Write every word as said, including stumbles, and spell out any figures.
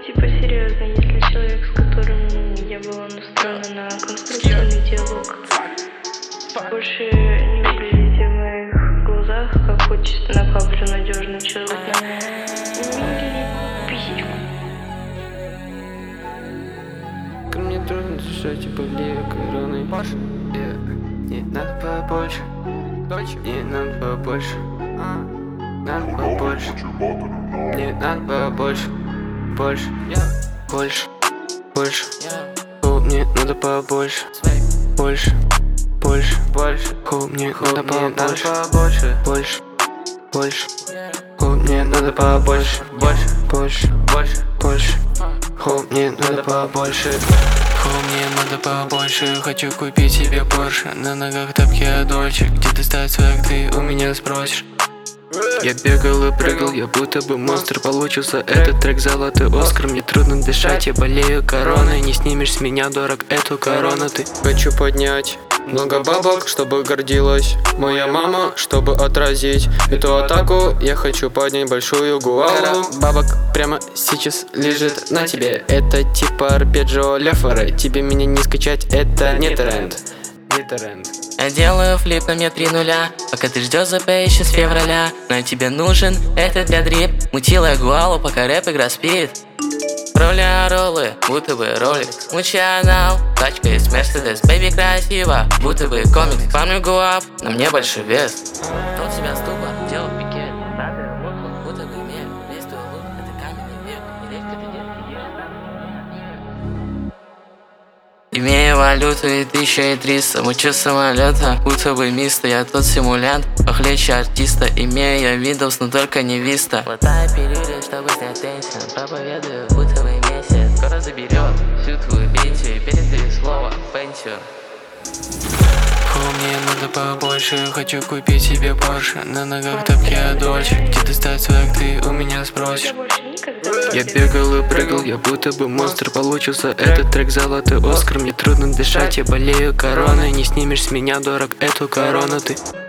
типа серьезно, если человек, с которым я была настроена на конструктивный диалог, больше не выглядите в моих глазах как хоть чисто нахаблю надежный человек, не писечку. Ко мне трудно дышать, типа влияю короной. Не надо побольше, не надо побольше, надо побольше, не надо побольше, больше, больше, больше. О, мне надо побольше, больше, больше, больше. О, мне надо побольше, больше, больше. О, мне надо побольше, больше, больше, больше, больше. О, мне надо побольше. О, мне надо побольше. Хочу купить себе Порше. На ногах тапки от Дольче. Где достать свой, ты у меня спросишь. Я бегал и прыгал, я будто бы монстр. Получился этот трек золотой Оскар. Мне трудно дышать, я болею короной. Не снимешь с меня, дорог, эту корону ты. Хочу поднять много бабок, чтобы гордилась моя мама, чтобы отразить эту атаку. Я хочу поднять большую гуалу. Бабок прямо сейчас лежит на тебе. Это типа арпеджио Лефера. Тебе меня не скачать, это не тренд. Не тренд. Я делаю флип на мне три нуля, пока ты ждешь ЗП еще с февраля. Но тебе нужен этот для дрип. Мутила гуалу, пока рэп игра спит. Роля роллы, будто бы ролик. Мучанал, тачка из Мерседес. Бэйби красиво, будто бы комикс. Фармлю гуап, на мне большой вес. Тот себя ступа, делал пике. Надо муху, будто бы мех. Весь твой лук, это каменный век. И редко ты детский ешь. Имея валюту и тысяча и триста, мучу самолета, будто бы миста. Я тот симулянт, похлеще артиста. Имея Windows, но только не Vista. Хватаю пилюли, чтобы снять тенсион. Проповедую, будто бы месяц. Скоро заберет всю твою пенсию и передаю слово пенсию. О, мне надо побольше, хочу купить себе Порше. На ногах тапки от Дольче. Где достать свой, ты у меня спросишь. Я бегал и прыгал, я будто бы монстр. Получился этот трек золотой Оскар. Мне трудно дышать, я болею короной. Не снимешь с меня, дорог, эту корону ты.